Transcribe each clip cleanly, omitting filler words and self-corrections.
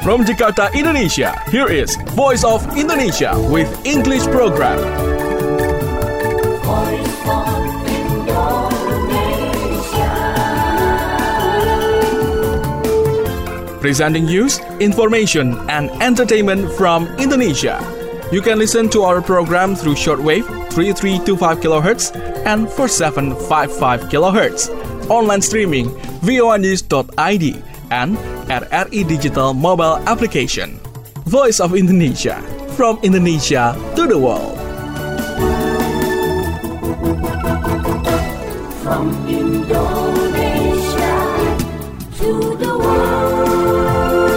From Jakarta, Indonesia, here is Voice of Indonesia with English program. Voice of Indonesia. Presenting news, information, and entertainment from Indonesia. You can listen to our program through shortwave 3325 kHz and 4755 kHz. Online streaming voanews.id and RRI Digital mobile application. Voice of Indonesia, from Indonesia to the world. From Indonesia to the world.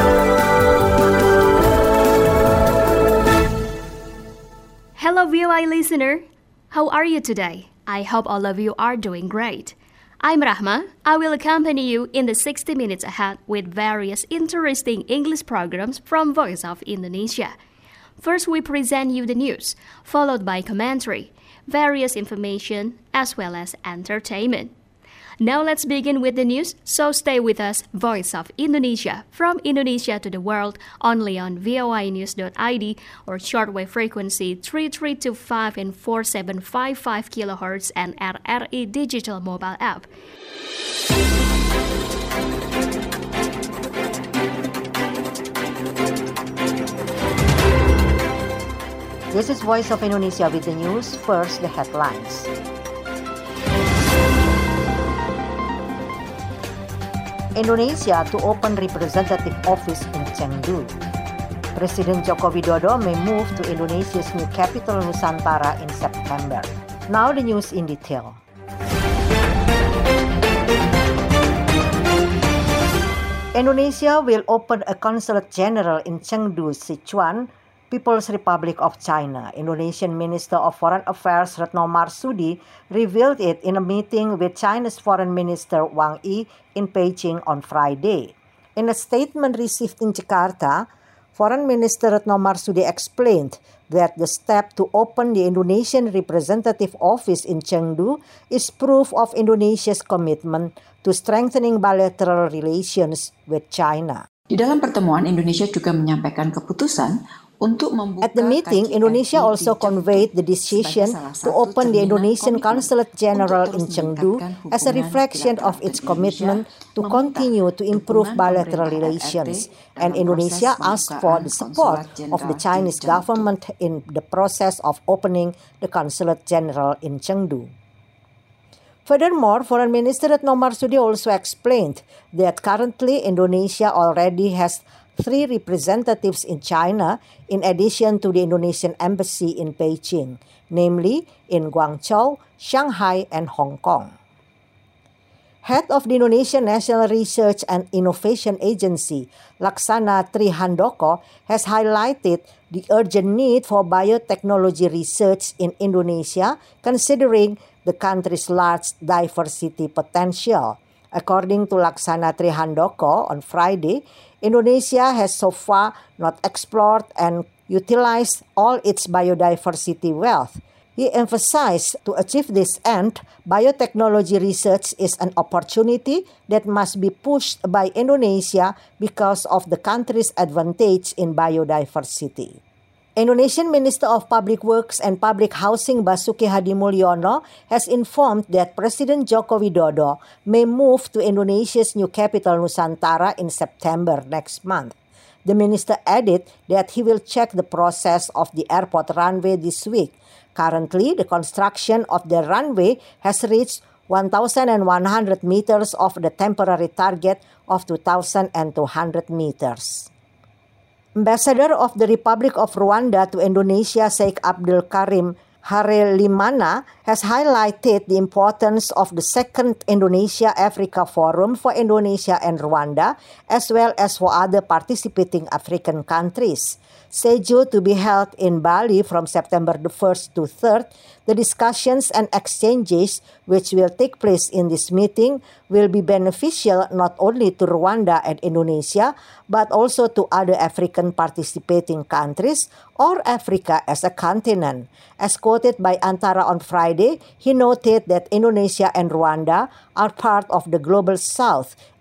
Hello VOA listener, how are you today? I hope all of you are doing great. I'm Rahma. I will accompany you in the 60 minutes ahead with various interesting English programs from Voice of Indonesia. First, we present you the news, followed by commentary, various information, as well as entertainment. Now let's begin with the news, so stay with us, Voice of Indonesia, from Indonesia to the world, only on voanews.id or shortwave frequency 3325 and 4755 kHz and RRI Digital mobile app. This is Voice of Indonesia with the news. First, the headlines. Indonesia to open representative office in Chengdu. President Joko Widodo may move to Indonesia's new capital Nusantara in September. Now the news in detail. Indonesia will open a consulate general in Chengdu, Sichuan, People's Republic of China. Indonesian Minister of Foreign Affairs Retno Marsudi revealed it in a meeting with China's Foreign Minister Wang Yi in Beijing on Friday. In a statement received in Jakarta, Foreign Minister Retno Marsudi explained that the step to open the Indonesian representative office in Chengdu is proof of Indonesia's commitment to strengthening bilateral relations with China. Di dalam pertemuan, Indonesia juga menyampaikan keputusan untuk membuka. At the meeting, Indonesia also conveyed the decision to open the Indonesian Consulate General in Chengdu as a reflection of its commitment to continue to improve bilateral relations, and Indonesia asked for the support of the Chinese government in the process of opening the Consulate General in Chengdu. Furthermore, Foreign Minister Retno Marsudi also explained that currently Indonesia already has 3 representatives in China in addition to the Indonesian embassy in Beijing, namely in Guangzhou, Shanghai, and Hong Kong. Head of the Indonesian National Research and Innovation Agency, Laksana Trihandoko, has highlighted the urgent need for biotechnology research in Indonesia, considering the country's large diversity potential. According to Laksana Trihandoko, on Friday, Indonesia has so far not explored and utilized all its biodiversity wealth. He emphasized to achieve this end, biotechnology research is an opportunity that must be pushed by Indonesia because of the country's advantage in biodiversity. Indonesian Minister of Public Works and Public Housing Basuki Hadimulyono has informed that President Joko Widodo may move to Indonesia's new capital Nusantara in September next month. The minister added that he will check the process of the airport runway this week. Currently, the construction of the runway has reached 1,100 meters of the temporary target of 2,200 meters. Ambassador of the Republic of Rwanda to Indonesia, Sheikh Abdul Karim Harelimana, has highlighted the importance of the second Indonesia-Africa Forum for Indonesia and Rwanda, as well as for other participating African countries. Scheduled to be held in Bali from September the 1st to 3rd, the discussions and exchanges which will take place in this meeting will be beneficial not only to Rwanda and Indonesia, but also to other African participating countries or Africa as a continent. As quoted by Antara on Friday, he noted that Indonesia and Rwanda are part of the Global South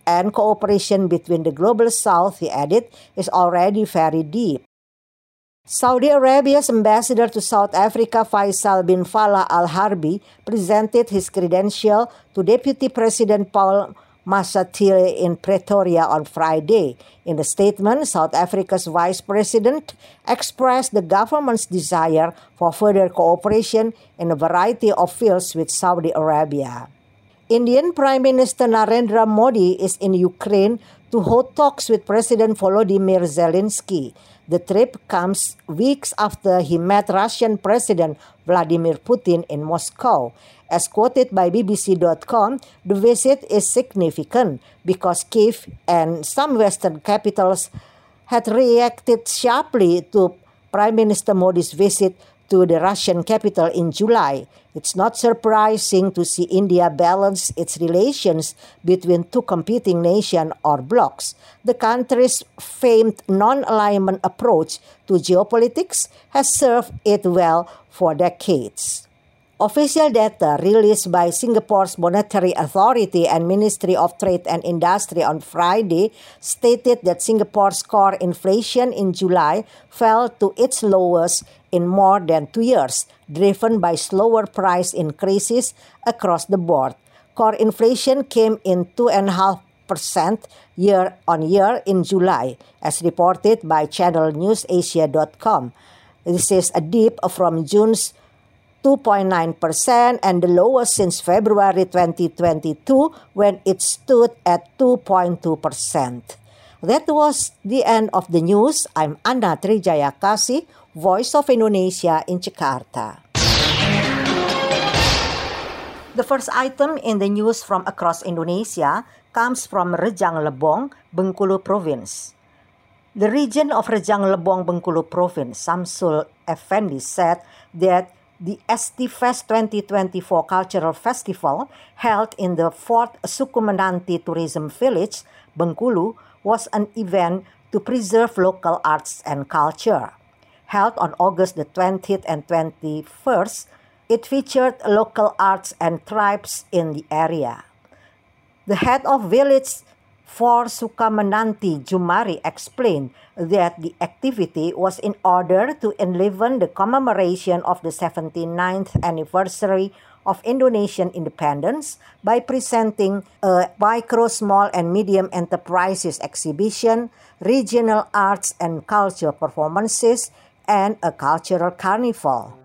and cooperation between the Global South, he added, is already very deep. Saudi Arabia's ambassador to South Africa, Faisal bin Falah Al Harbi, presented his credential to Deputy President Paul Mashatile in Pretoria on Friday. In a statement, South Africa's Vice President expressed the government's desire for further cooperation in a variety of fields with Saudi Arabia. Indian Prime Minister Narendra Modi is in Ukraine to hold talks with President Volodymyr Zelensky. The trip comes weeks after he met Russian President Vladimir Putin in Moscow. As quoted by BBC.com, the visit is significant because Kyiv and some Western capitals had reacted sharply to Prime Minister Modi's visit to the Russian capital in July. It's not surprising to see India balance its relations between two competing nations or blocs. The country's famed non-alignment approach to geopolitics has served it well for decades. Official data released by Singapore's Monetary Authority and Ministry of Trade and Industry on Friday stated that Singapore's core inflation in July fell to its lowest in more than 2 years, driven by slower price increases across the board. Core inflation came in 2.5% year-on-year in July, as reported by channelnewsasia.com. This is a dip from June's 2.9% and the lowest since February 2022 when it stood at 2.2%. That was the end of the news. I'm Anna Trijayakasi, Voice of Indonesia in Jakarta. The first item in the news from across Indonesia comes from Rejang Lebong, Bengkulu Province. The region of Rejang Lebong, Bengkulu Province, Samsul Effendi, said that the STFest 2024 Cultural Festival, held in the 4th Sukumenanti Tourism Village, Bengkulu, was an event to preserve local arts and culture. Held on August the 20th and 21st, it featured local arts and tribes in the area. The head of village for Sukamenanti, Jumari, explained that the activity was in order to enliven the commemoration of the 79th anniversary of Indonesian independence by presenting a micro, small, and medium enterprises exhibition, regional arts and culture performances, and a cultural carnival.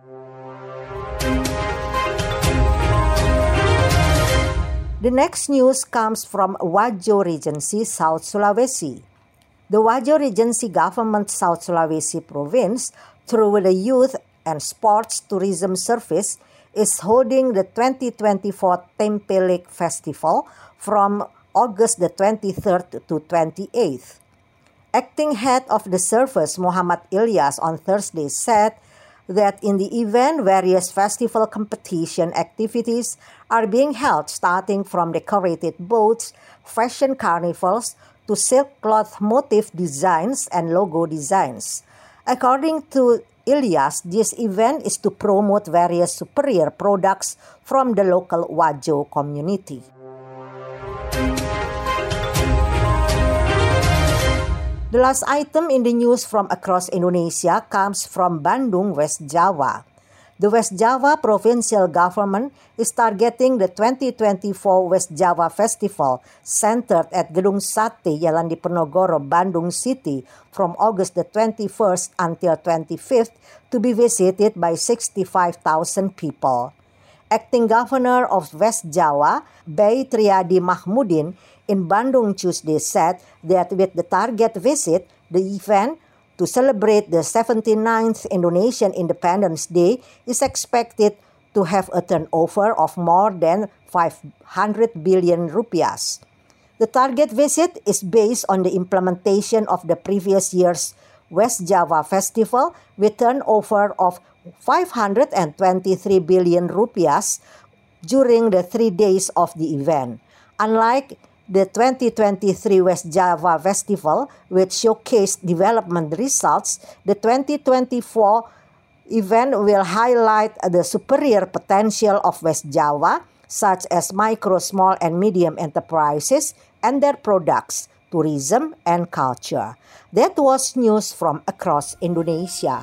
The next news comes from Wajo Regency, South Sulawesi. The Wajo Regency Government South Sulawesi Province, through the Youth and Sports Tourism Service, is holding the 2024 Tempe Lake Festival from August the 23rd to 28th. Acting head of the service, Muhammad Ilyas, on Thursday said that in the event, various festival competition activities are being held, starting from decorated boats, fashion carnivals, to silk cloth motif designs and logo designs. According to Ilyas, this event is to promote various superior products from the local Wajo community. The last item in the news from across Indonesia comes from Bandung, West Java. The West Java provincial government is targeting the 2024 West Java Festival, centered at Gedung Sate, Jalan Diponegoro, Bandung City, from August the 21st until 25th, to be visited by 65,000 people. Acting Governor of West Java, Bay Triadi Mahmudin, in Bandung Tuesday said that with the target visit, the event to celebrate the 79th Indonesian Independence Day is expected to have a turnover of more than 500 billion rupiahs. The target visit is based on the implementation of the previous year's West Java Festival with turnover of 523 billion rupiahs during the 3 days of the event. Unlike the 2023 West Java Festival, which showcased development results, the 2024 event will highlight the superior potential of West Java, such as micro, small, and medium enterprises, and their products, tourism, and culture. That was news from across Indonesia.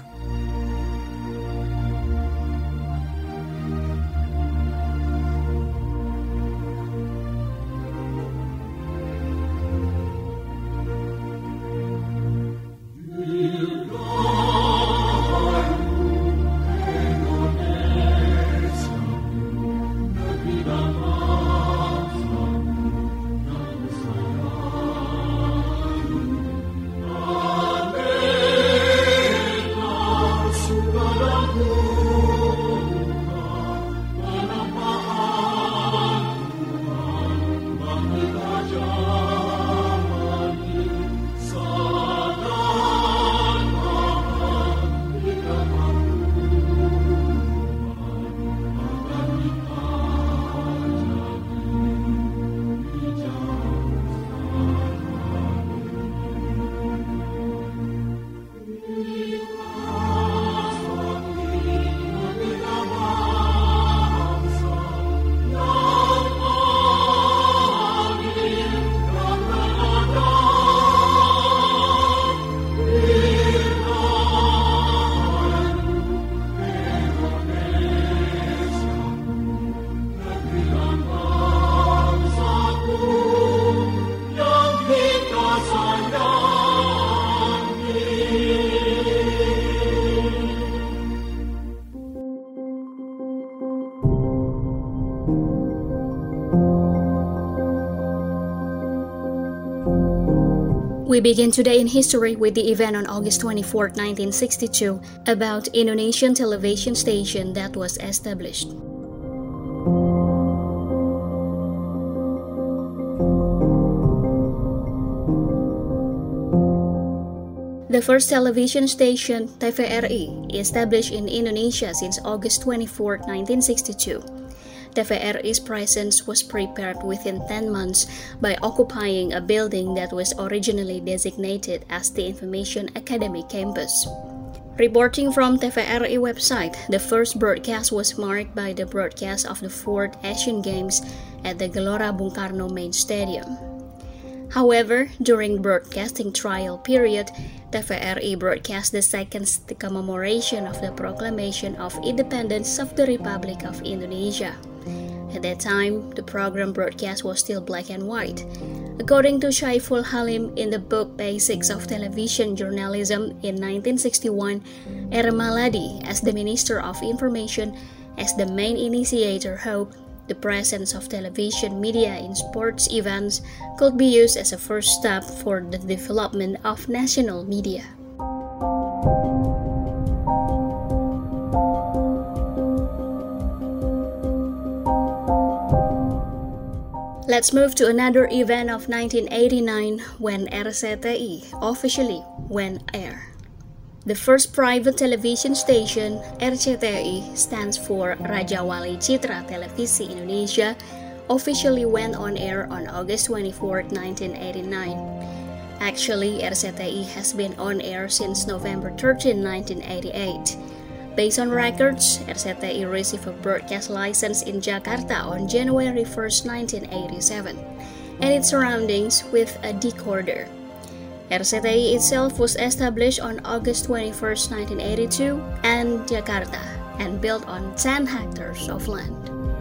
We begin today in history with the event on August 24, 1962, about Indonesian television station that was established. The first television station, TVRI, established in Indonesia since August 24, 1962. TVRI's presence was prepared within 10 months by occupying a building that was originally designated as the Information Academy campus. Reporting from TVRI website, the first broadcast was marked by the broadcast of the 4th Asian Games at the Gelora Bung Karno main stadium. However, during broadcasting trial period, TVRI broadcast the second commemoration of the proclamation of independence of the Republic of Indonesia. At that time, the program broadcast was still black and white. According to Syaiful Halim in the book Basics of Television Journalism in 1961, R. Maladi, as the Minister of Information, as the main initiator, hoped the presence of television media in sports events could be used as a first step for the development of national media. Let's move to another event of 1989 when RCTI officially went air. The first private television station, RCTI, stands for Raja Wali Citra Televisi Indonesia, officially went on air on August 24, 1989. Actually, RCTI has been on air since November 13, 1988. Based on records, RCTI received a broadcast license in Jakarta on January 1, 1987, and its surroundings with a decoder. RCTI itself was established on August 21, 1982, in Jakarta, and built on 10 hectares of land.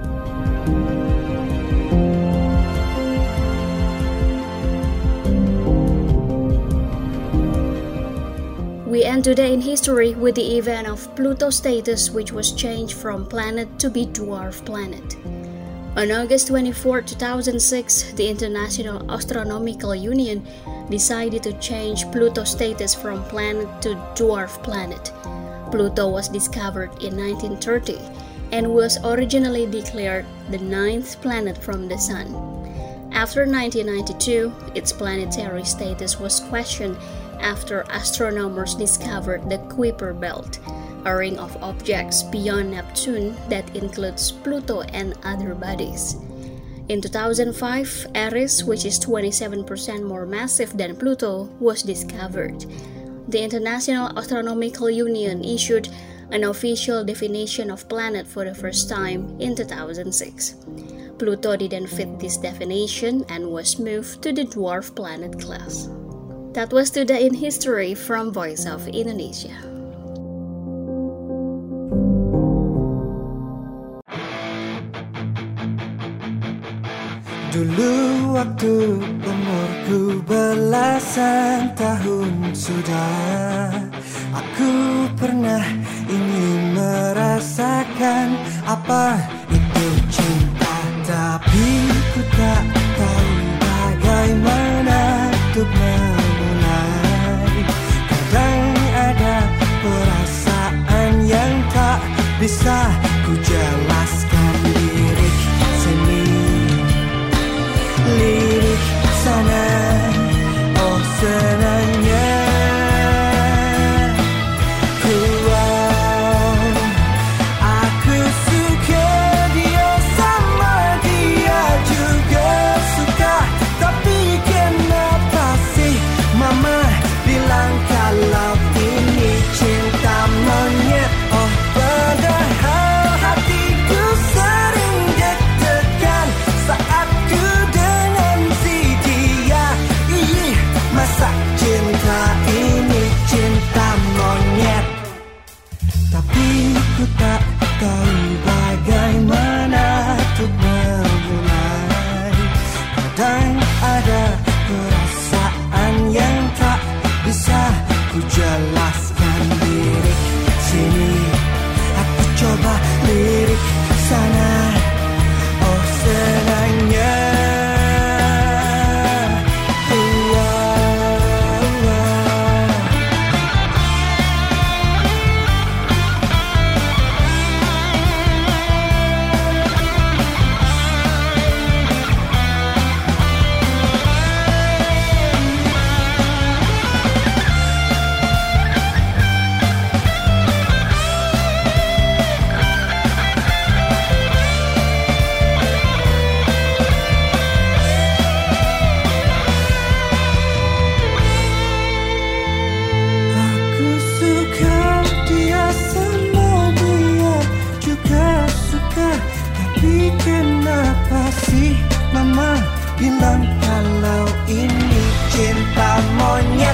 We end today in history with the event of Pluto's status, which was changed from planet to be dwarf planet. On August 24, 2006, the International Astronomical Union decided to change Pluto's status from planet to dwarf planet. Pluto was discovered in 1930 and was originally declared the 9th planet from the Sun. After 1992, its planetary status was questioned after astronomers discovered the Kuiper Belt, a ring of objects beyond Neptune that includes Pluto and other bodies. In 2005, Eris, which is 27% more massive than Pluto, was discovered. The International Astronomical Union issued an official definition of planet for the first time in 2006. Pluto didn't fit this definition and was moved to the dwarf planet class. That was Today in History from Voice of Indonesia. Dulu waktu umurku belasan tahun sudah, aku pernah ingin merasakan apa itu cinta, tapi ku tak tahu bagaimana untuk memulai. Kadang ada perasaan yang tak bisa ku jelaskan, lirik sini, lirik sana, oh senangnya aku suka dia sama dia juga suka, tapi kenapa sih mama bilang kalau ini cinta monyet? Oh padahal hatiku sering deg-degan saat ku dengan si dia. Ih, masa cinta ini cinta monyet? Tapi ku tak tahu bagaimana untuk memulai. Kadang ada perasaan yang tak bisa ku jelaskan, lirik sini, aku coba lirik sana, oh senangnya. Kenapa sih mama bilang kalau ini cinta monyet?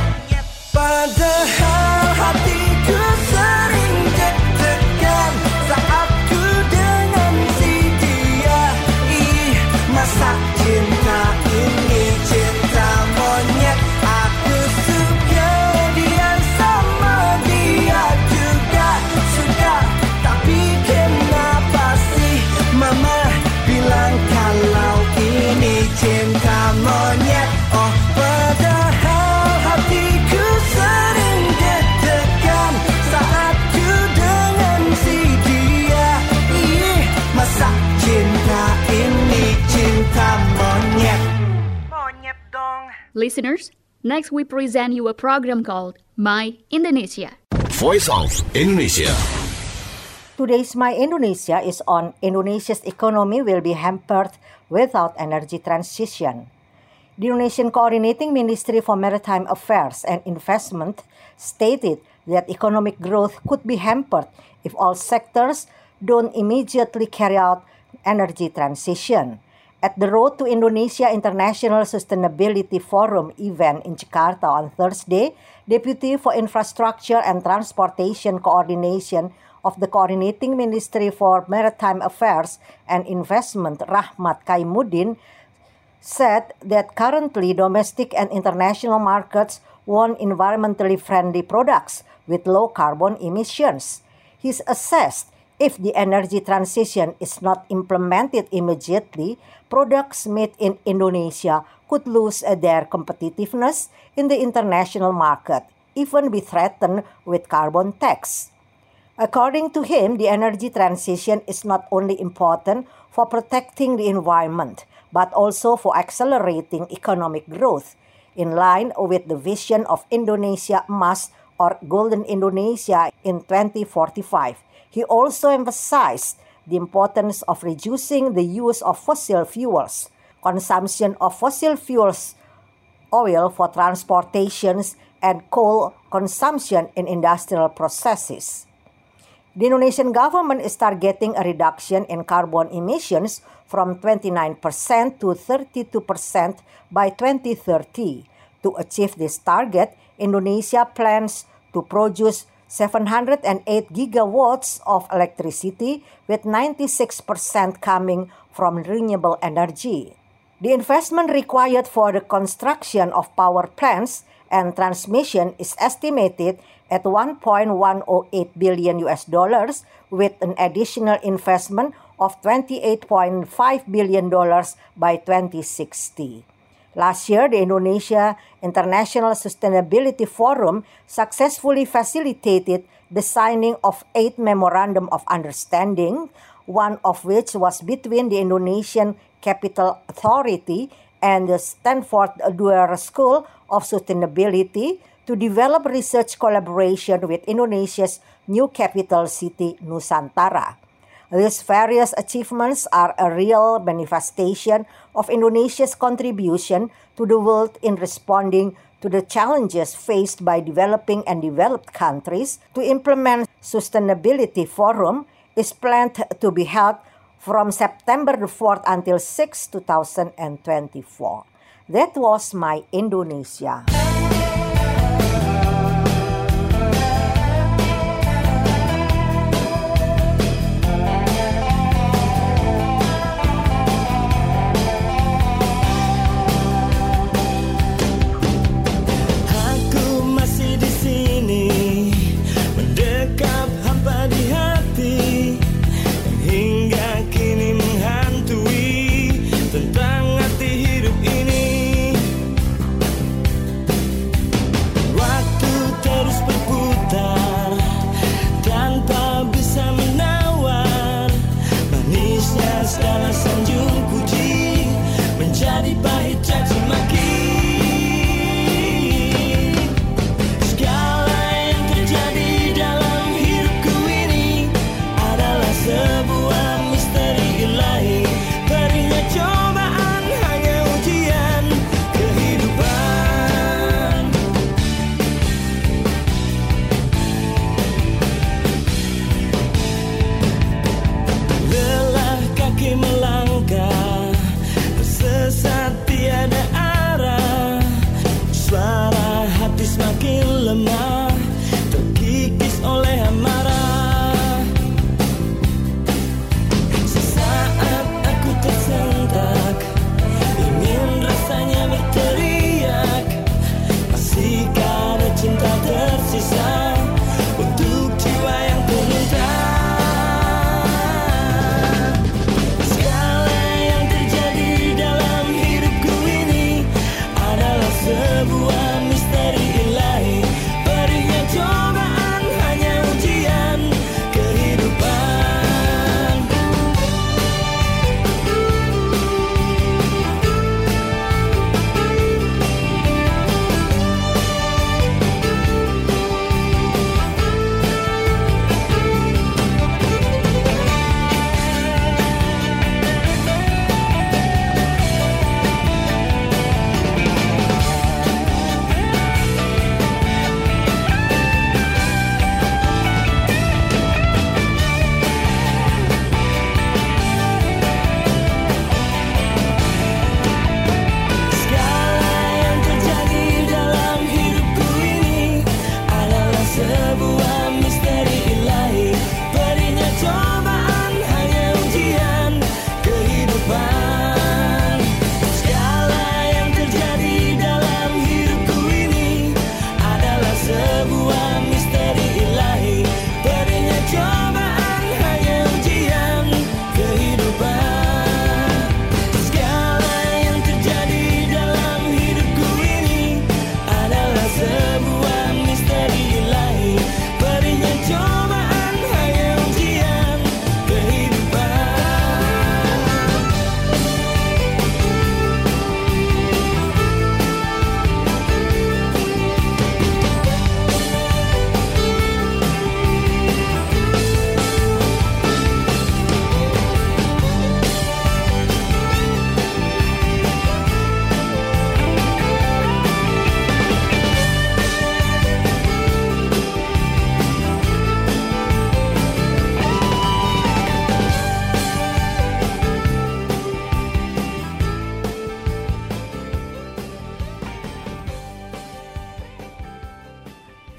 Padahal hatiku sering deg-degan saat ku dengan si dia. Ih, masa cinta ini cinta monyet? Aku suka dia sama dia juga suka, tapi kenapa sih mama bilang kalau ini cinta monyet? Oh padahal hatiku sering deg-degan saat ku dengan si dia. Ih, masa cinta ini cinta monyet? Monyet dong. Listeners, next we present you a program called My Indonesia. Voice of Indonesia. Today's My Indonesia is on Indonesia's economy will be hampered without energy transition. The Indonesian Coordinating Ministry for Maritime Affairs and Investment stated that economic growth could be hampered if all sectors don't immediately carry out energy transition. At the Road to Indonesia International Sustainability Forum event in Jakarta on Thursday, Deputy for Infrastructure and Transportation Coordination of the Coordinating Ministry for Maritime Affairs and Investment, Rahmat Kaimuddin, said that currently domestic and international markets want environmentally friendly products with low carbon emissions. He's assessed if the energy transition is not implemented immediately, products made in Indonesia could lose their competitiveness in the international market, even be threatened with carbon tax. According to him, the energy transition is not only important for protecting the environment, but also for accelerating economic growth, in line with the vision of Indonesia Emas or Golden Indonesia in 2045. He also emphasized the importance of reducing the use of fossil fuels, consumption of fossil fuels, oil for transportations, and coal consumption in industrial processes. The Indonesian government is targeting a reduction in carbon emissions from 29% to 32% by 2030. To achieve this target, Indonesia plans to produce 708 gigawatts of electricity, with 96% coming from renewable energy. The investment required for the construction of power plants and transmission is estimated at $1.108 billion, with an additional investment of $28.5 billion by 2060. Last year, the Indonesia International Sustainability Forum successfully facilitated the signing of 8 Memorandum of Understanding, one of which was between the Indonesian Capital Authority and the Stanford Duer School of Sustainability to develop research collaboration with Indonesia's new capital city, Nusantara. These various achievements are a real manifestation of Indonesia's contribution to the world in responding to the challenges faced by developing and developed countries. To implement Sustainability Forum is planned to be held from September the 4th until 6, 2024. That was my Indonesia.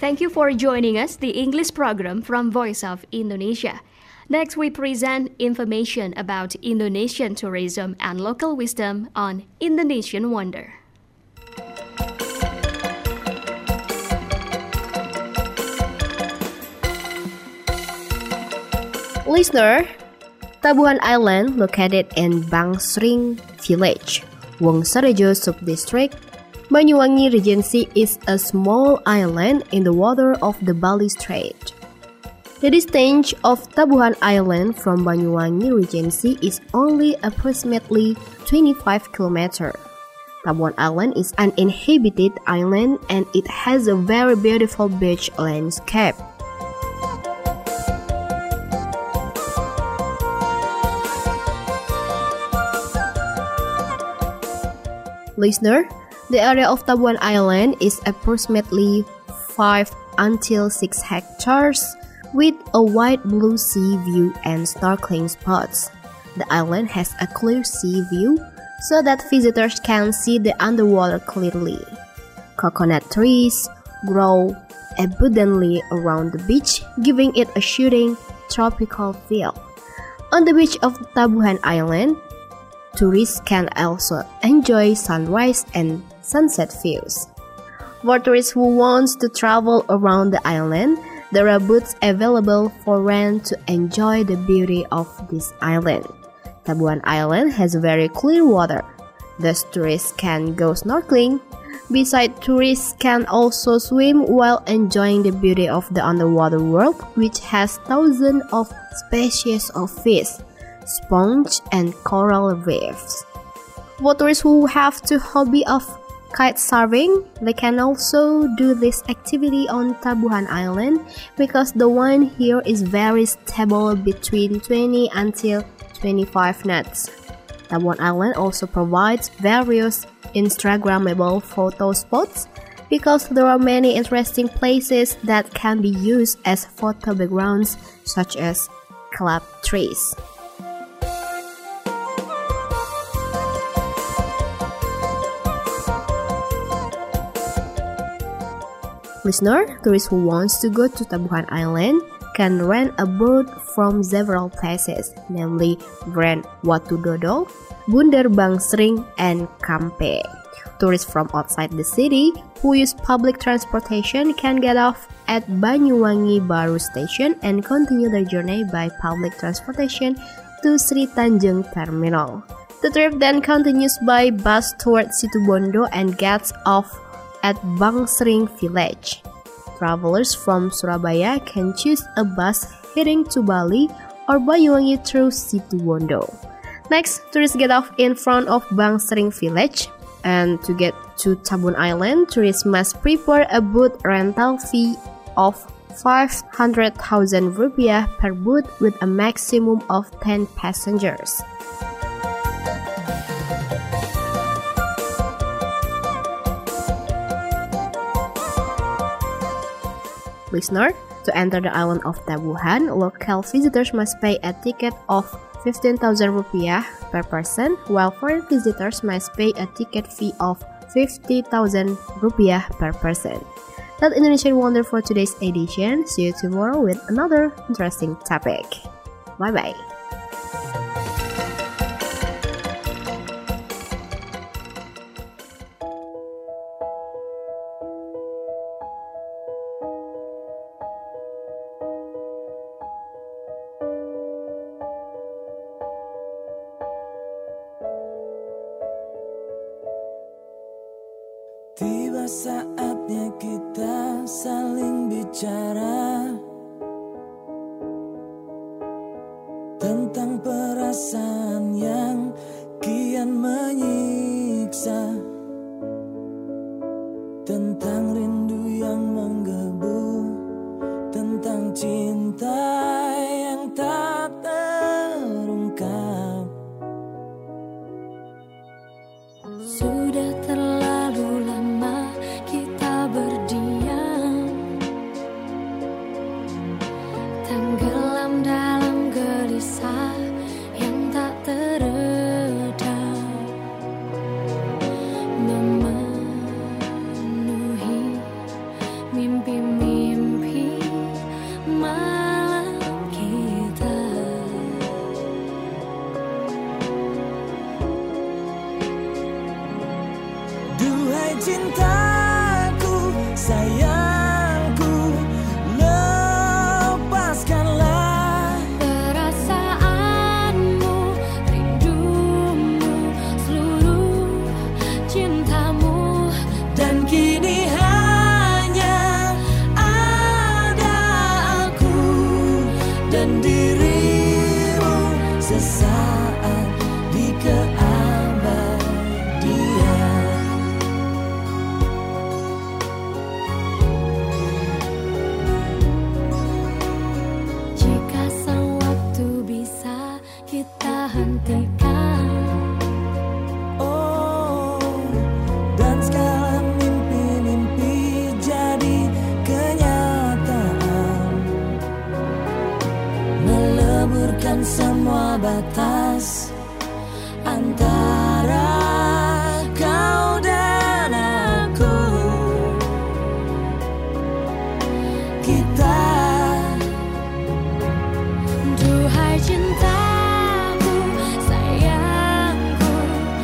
Thank you for joining us, the English program from Voice of Indonesia. Next, we present information about Indonesian tourism and local wisdom on Indonesian Wonder. Listener, Tabuhan Island, located in Bangsering Village, Wongsarejo Subdistrict, Banyuwangi Regency, is a small island in the water of the Bali Strait. The distance of Tabuhan Island from Banyuwangi Regency is only approximately 25 km. Tabuhan Island is an uninhabited island and it has a very beautiful beach landscape. Listener, the area of Tabuhan Island is approximately 5 until 6 hectares with a wide blue sea view and snorkeling spots. The island has a clear sea view so that visitors can see the underwater clearly. Coconut trees grow abundantly around the beach, giving it a shooting tropical feel. On the beach of Tabuhan Island, tourists can also enjoy sunrise and sunset views. For tourists who want to travel around the island, there are boats available for rent to enjoy the beauty of this island. Tabuhan Island has very clear water, thus tourists can go snorkeling. Besides, tourists can also swim while enjoying the beauty of the underwater world, which has thousands of species of fish, sponge, and coral reefs. For tourists who have the hobby of kite surfing, they can also do this activity on Tabuhan Island because the wind here is very stable between 20 until 25 knots. Tabuhan Island also provides various Instagrammable photo spots because there are many interesting places that can be used as photo backgrounds, such as club trees. Listener, tourists who wants to go to Tabuhan Island can rent a boat from several places, namely Grand Watu Dodol, Bundar Bangsering, and Kampe. Tourists from outside the city who use public transportation can get off at Banyuwangi Baru Station and continue their journey by public transportation to Sri Tanjung Terminal. The trip then continues by bus towards Situbondo and gets off at Bangsering Village. Travelers from Surabaya can choose a bus heading to Bali or Banyuwangi through Situbondo. Next, tourists get off in front of Bangsering Village, and to get to Tabuhan Island, tourists must prepare a boat rental fee of 500,000 rupiah per boat with a maximum of 10 passengers. Listener, to enter the island of Tabuhan, local visitors must pay a ticket of 15,000 rupiah per person, while foreign visitors must pay a ticket fee of 50,000 rupiah per person. That's Indonesian Wonder for today's edition. See you tomorrow with another interesting topic. Bye-bye. Tiba saatnya kita saling bicara tentang perasaan yang kian menyiksa, tentang rindu yang menggebu, tentang cinta yang tak terungkap. Sudah terlalu lama kita berdiam, tenggelam dalam gelisah yang tak teredam. sesaat di keabadian. Jika sang waktu bisa kita hentikan, dan segala mimpi-mimpi jadi kenyataan, meleburkan semua batas antara kau dan aku. Kita, duhai cintaku, sayangku,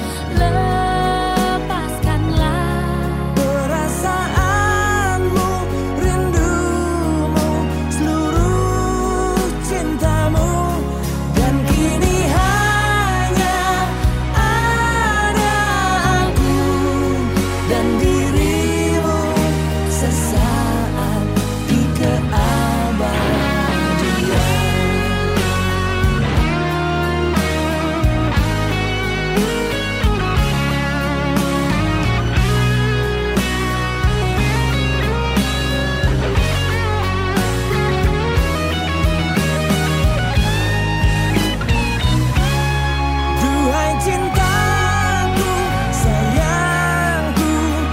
lepaskanlah perasaanmu, rindumu, seluruh cintamu, dan kini hanya ada aku dan dirimu sesaat di keabadian. Duhai cintaku, sayangku,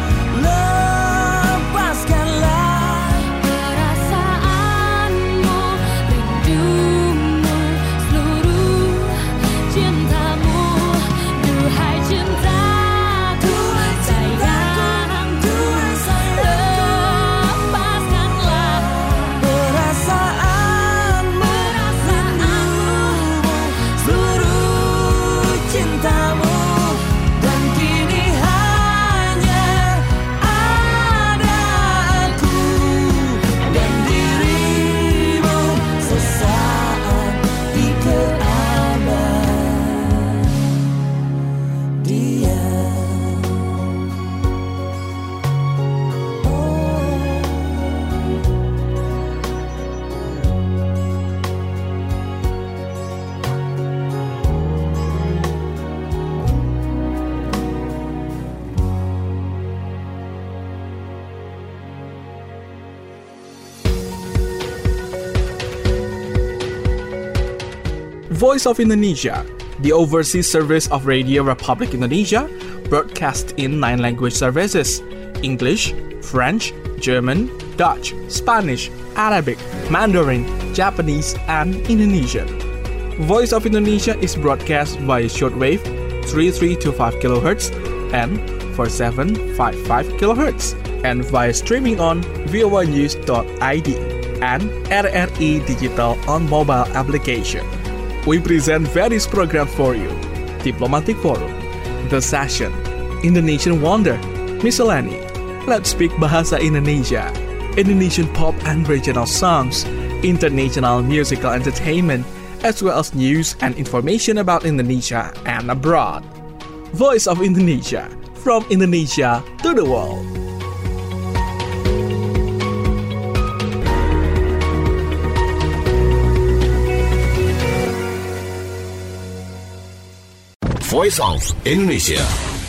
lepaskanlah perasaanmu, rindumu, seluruh cintamu. Duhai cintaku, sayangku, lepaskanlah perasaanmu, rindumu, seluruh cintamu, dan kini hanya ada aku dan dirimu sesaat di Voice of Indonesia, the overseas service of Radio Republic Indonesia, broadcast in 9 language services: English, French, German, Dutch, Spanish, Arabic, Mandarin, Japanese, and Indonesian. Voice of Indonesia is broadcast via shortwave 3325 kHz and 4755 kHz, and via streaming on voanews.id and RRI Digital on mobile application. We present various programs for you: Diplomatic Forum, The Session, Indonesian Wonder, Miscellany, Let's Speak Bahasa Indonesia, Indonesian pop and regional songs, international musical entertainment, as well as news and information about Indonesia and abroad. Voice of Indonesia, from Indonesia to the world. Voice of Indonesia.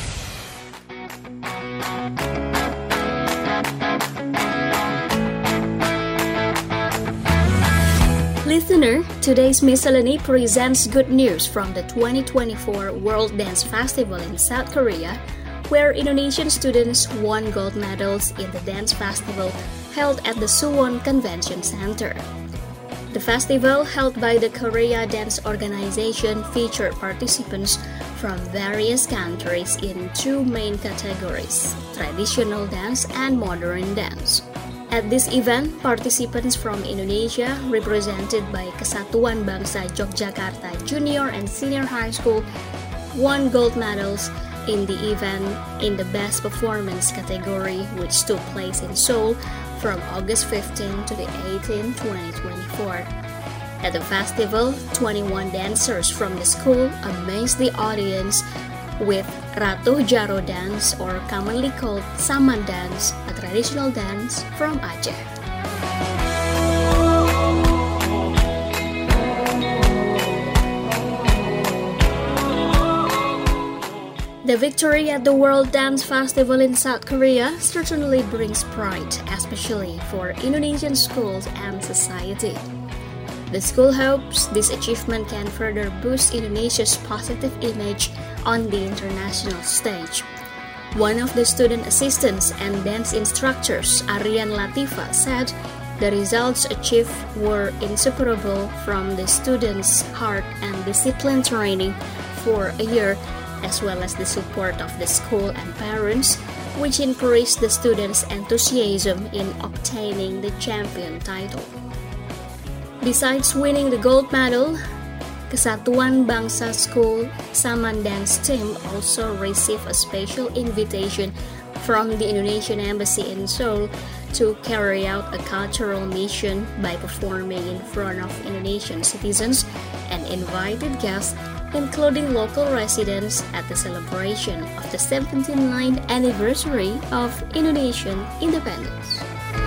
Listener, today's Miscellany presents good news from the 2024 World Dance Festival in South Korea, where Indonesian students won gold medals in the dance festival held at the Suwon Convention Center. The festival, held by the Korea Dance Organization, featured participants from various countries in two main categories: traditional dance and modern dance. At this event, participants from Indonesia, represented by Kesatuan Bangsa Yogyakarta Junior and Senior High School, won gold medals in the event in the Best Performance category, which took place in Seoul from August 15 to the 18th, 2024. At the festival, 21 dancers from the school amazed the audience with Ratu Jaro dance, or commonly called Saman dance, a traditional dance from Aceh. The victory at the World Dance Festival in South Korea certainly brings pride, especially for Indonesian schools and society. The school hopes this achievement can further boost Indonesia's positive image on the international stage. One of the student assistants and dance instructors, Aryan Latifa, said the results achieved were inseparable from the students' hard and disciplined training for a year, as well as the support of the school and parents, which increased the students' enthusiasm in obtaining the champion title. Besides winning the gold medal, Kesatuan Bangsa School Saman Dance Team also received a special invitation from the Indonesian Embassy in Seoul to carry out a cultural mission by performing in front of Indonesian citizens and invited guests, including local residents, at the celebration of the 79th anniversary of Indonesian independence.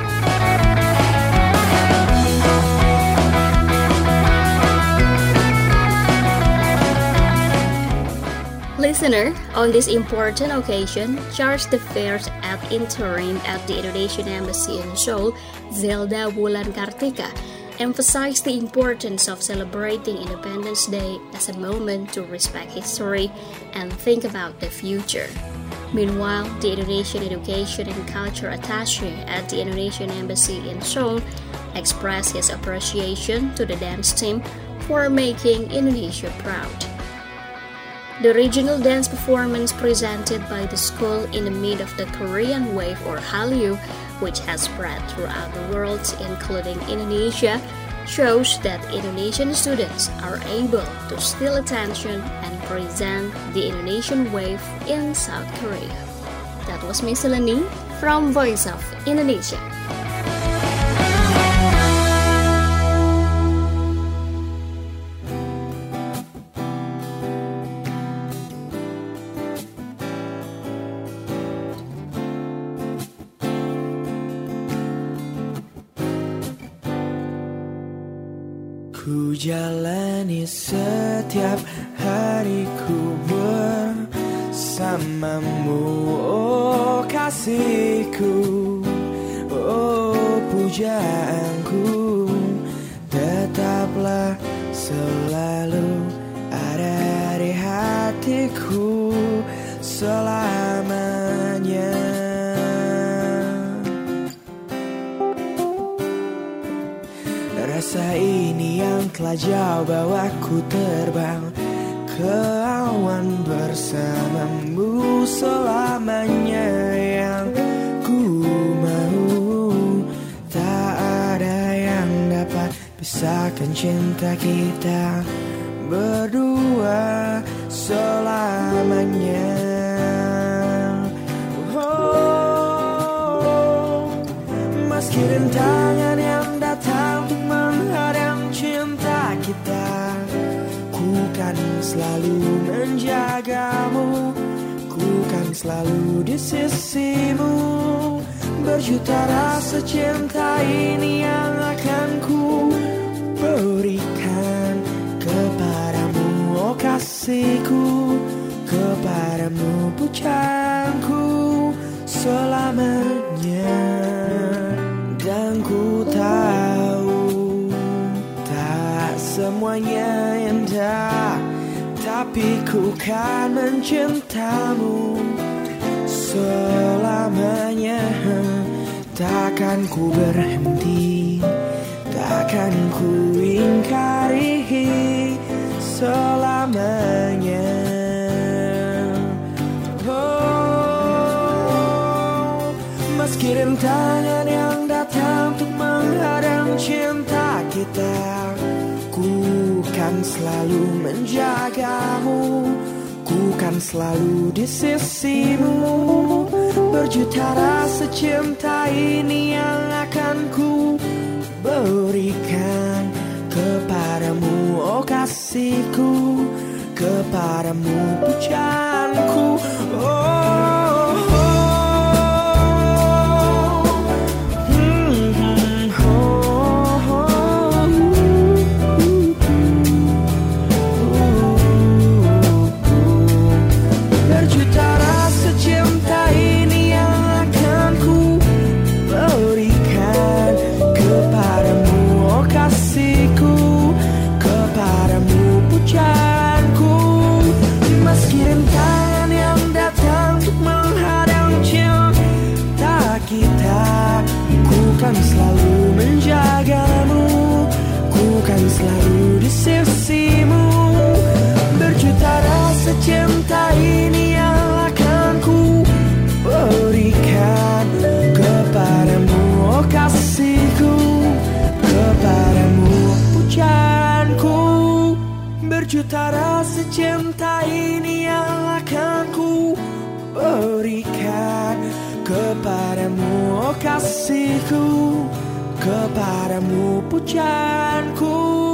Listener, on this important occasion, Charge d'Affaires ad interim at the Indonesian Embassy in Seoul, Zelda Wulan Kartika, emphasized the importance of celebrating Independence Day as a moment to respect history and think about the future. Meanwhile, the Indonesian Education and Culture Attaché at the Indonesian Embassy in Seoul expressed his appreciation to the dance team for making Indonesia proud. The regional dance performance presented by the school in the midst of the Korean Wave or Hallyu, which has spread throughout the world, including Indonesia, shows that Indonesian students are able to steal attention and present the Indonesian Wave in South Korea. That was Miss Eleni from Voice of Indonesia. Ku jalani setiap hariku bersamamu, oh kasihku, oh pujaanku. Tetaplah selalu ada di hatiku selamanya. Rasa ini yang telah jauh bawaku terbang ke awan bersamamu selamanya. Yang ku mau, tak ada yang dapat pisahkan cinta kita berdua selamanya. Oh, meski rintangan yang datang untuk menghadang cinta kita, ku kan selalu menjagamu, ku kan selalu di sisimu. Berjuta rasa cinta ini yang akan ku berikan kepadamu, oh kasihku, kepadamu pujaanku selamanya. Dan ku tahu tak semuanya indah, tapi ku kan mencintamu selamanya. Takkan ku berhenti, takkan ku ingkari selamanya. Oh, meski rintangan yang datang untuk menghadang cinta kita, ku kan selalu menjagamu, ku kan selalu di sisimu. Berjuta rasa cinta ini yang akan ku berikan kepadamu, oh kasihku, kepadamu pujaanku. Berjuta cinta ini yang akan ku berikan kepadamu, oh kasihku, kepadamu pujaanku. Berjuta rasa cinta ini yang akan ku berikan kepadamu, oh kasihku, kepadamu pujaanku.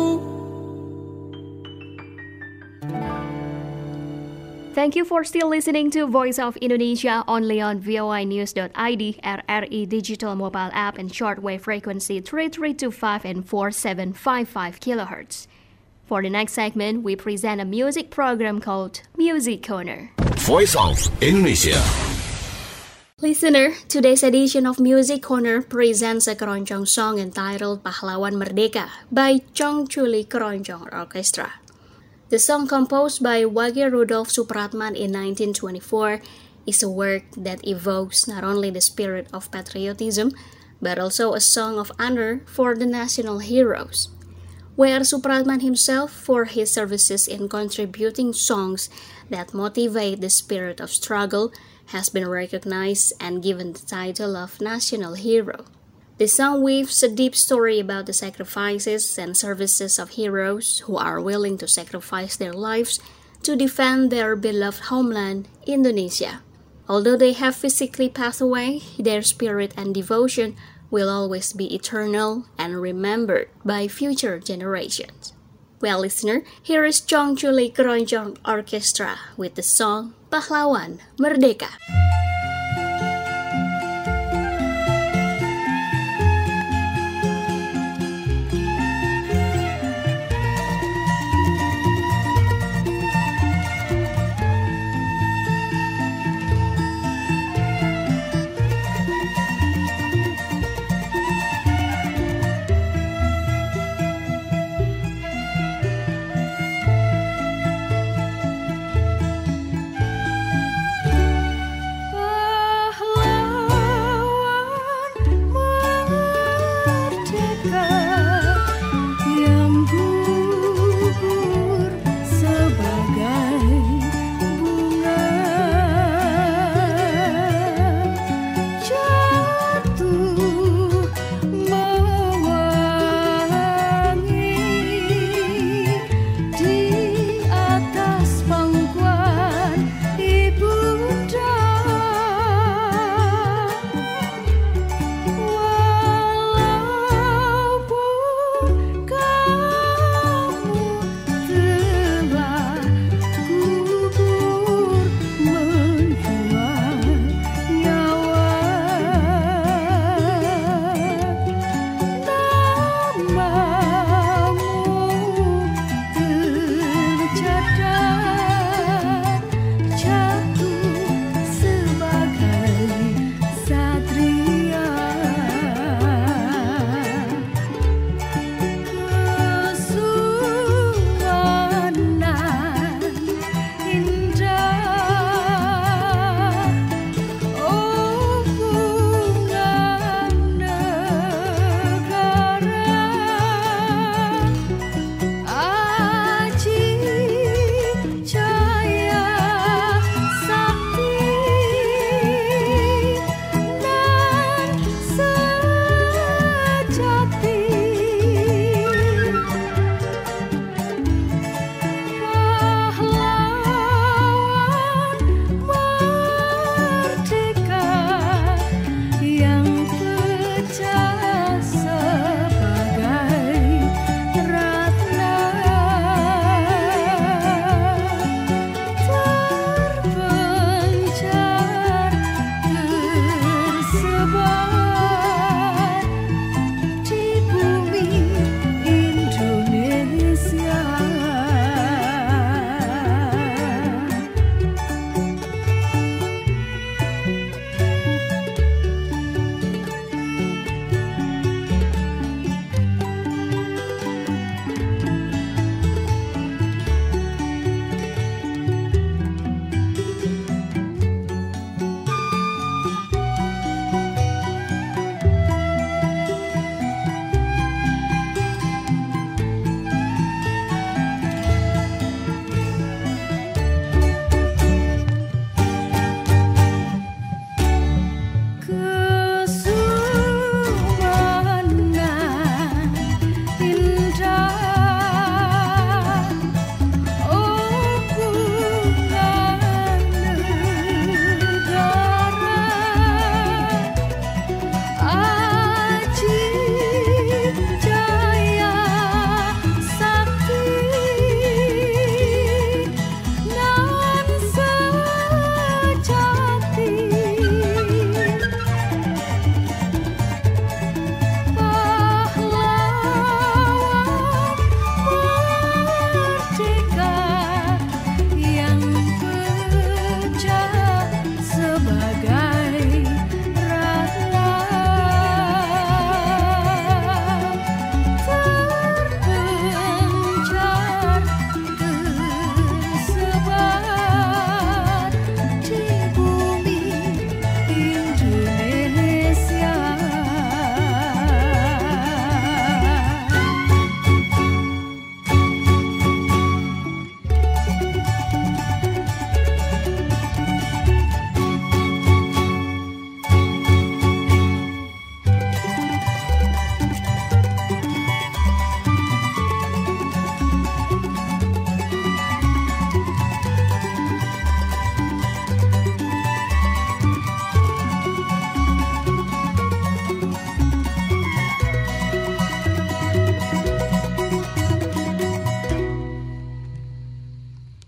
Thank you for still listening to Voice of Indonesia only on voinews.id, RRI digital mobile app and shortwave frequency 3325 and 4755 kHz. For the next segment, we present a music program called Music Corner. Voice of Indonesia. Listener, today's edition of Music Corner presents a keroncong song entitled Pahlawan Merdeka by Chong Chuli Keroncong Orchestra. The song, composed by Wage Rudolf Supratman in 1924, is a work that evokes not only the spirit of patriotism, but also a song of honor for the national heroes. Where Supratman himself, for his services in contributing songs that motivate the spirit of struggle, has been recognized and given the title of National Hero. The song weaves a deep story about the sacrifices and services of heroes who are willing to sacrifice their lives to defend their beloved homeland, Indonesia. Although they have physically passed away, their spirit and devotion will always be eternal and remembered by future generations. Well, listener, here is Chong Chuli Keroncong Orchestra with the song Pahlawan Merdeka.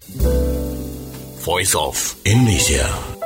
Voice of Indonesia.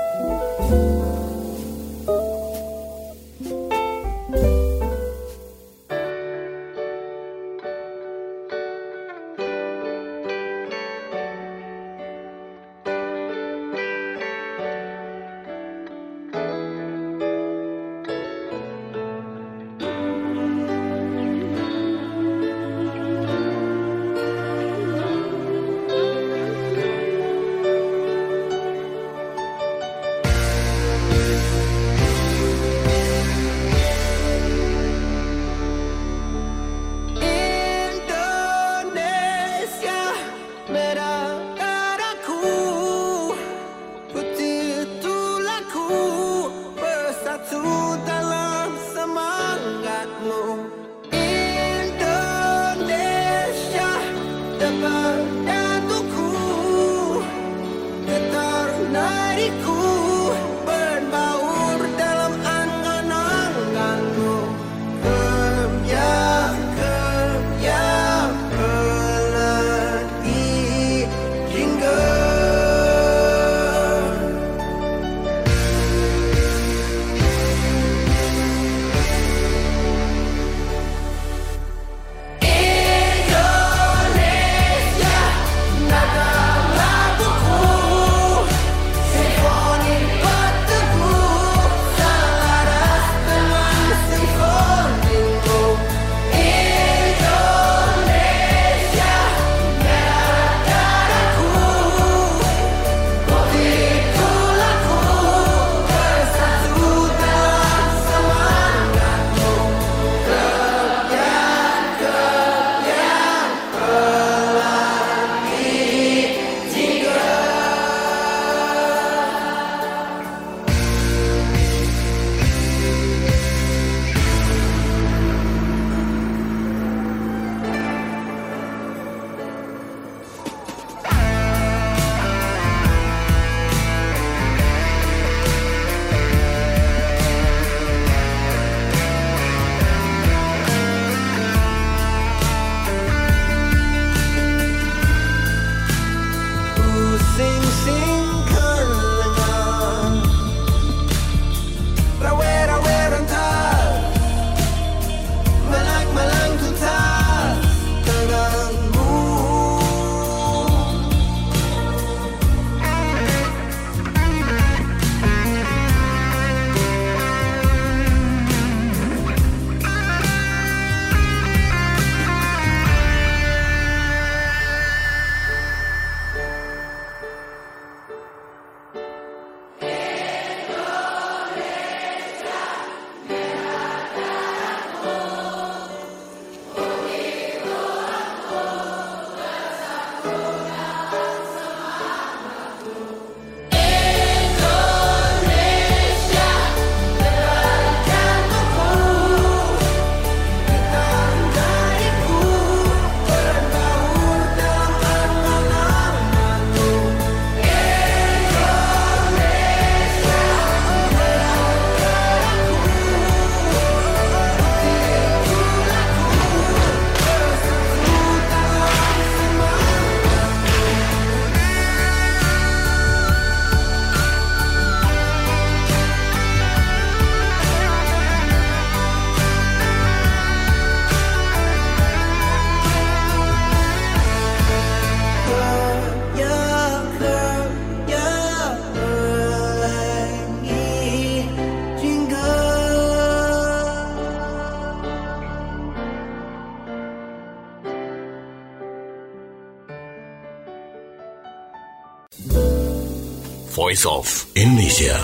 Voice of Indonesia.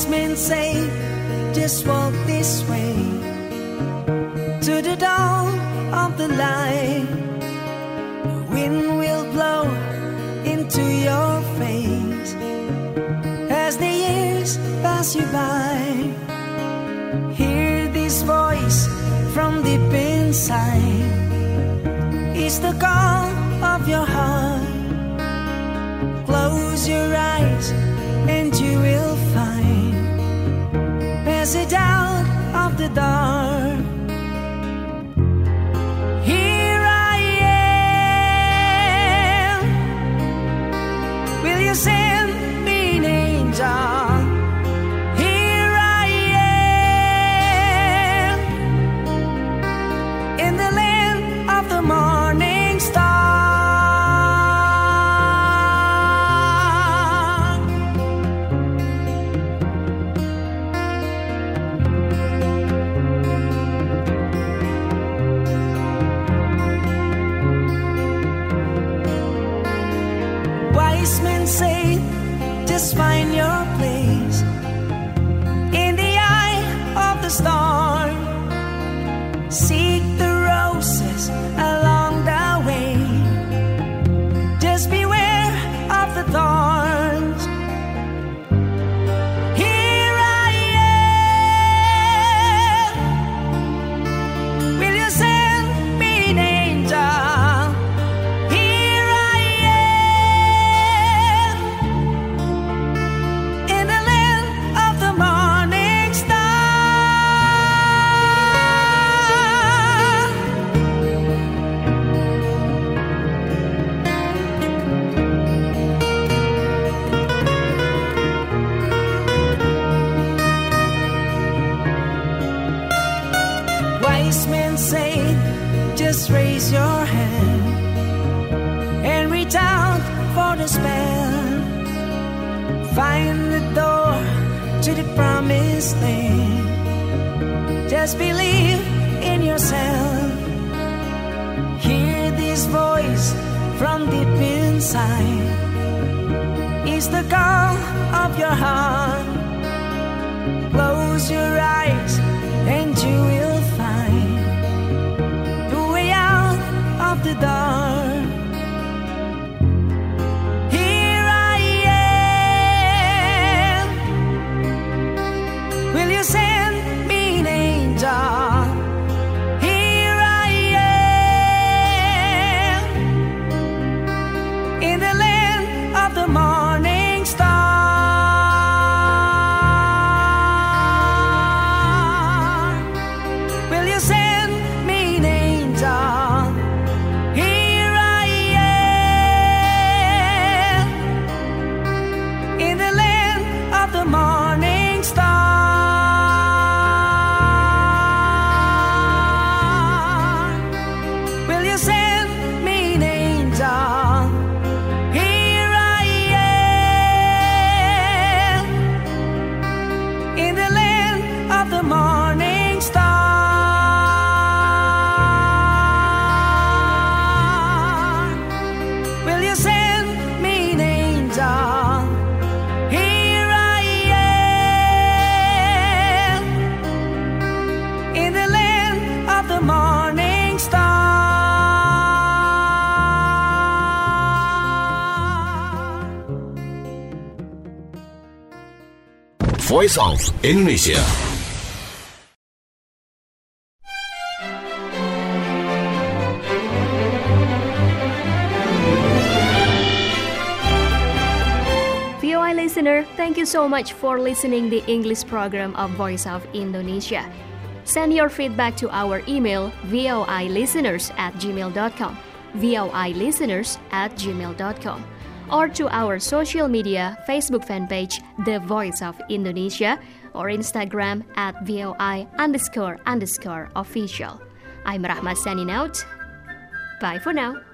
Wise men say, just walk this way to the dawn of the light. The wind will blow into your face as the years pass you by. Hear this voice from deep inside. It's the call of your heart. Close your eyes and you will find passage out of the dark. Here I am. Will you send me an angel? Here I am in the land of the morning star. Wise men say, just find your place in the eye of the storm. Seek the roses along the way. Just beware of the thorns. Here I am. Will you send me an angel? Here I am in the land of the morning star. Wise men say, just raise your hand and reach out for the spell. Find the door to the promised land. Just believe in yourself. Hear this voice from deep inside. It's the call of your heart. Close your eyes and you will find the way out of the dark. Here I am. Will you send me an angel? Here I am in the land of the morning star. Will you send me an angel? Here I am in the land of the morning star. Will you send me an angel? Here I am in the land of the morning star. Will you send me an angel? Here I am in the land of the morning star. Voice of Indonesia. VOA listener, thank you so much for listening the English program of Voice of Indonesia. Send your feedback to our email voilisteners@gmail.com, voilisteners@gmail.com, or to our social media Facebook fan page The Voice of Indonesia or Instagram @VOI__official. I'm Rahma signing out. Bye for now.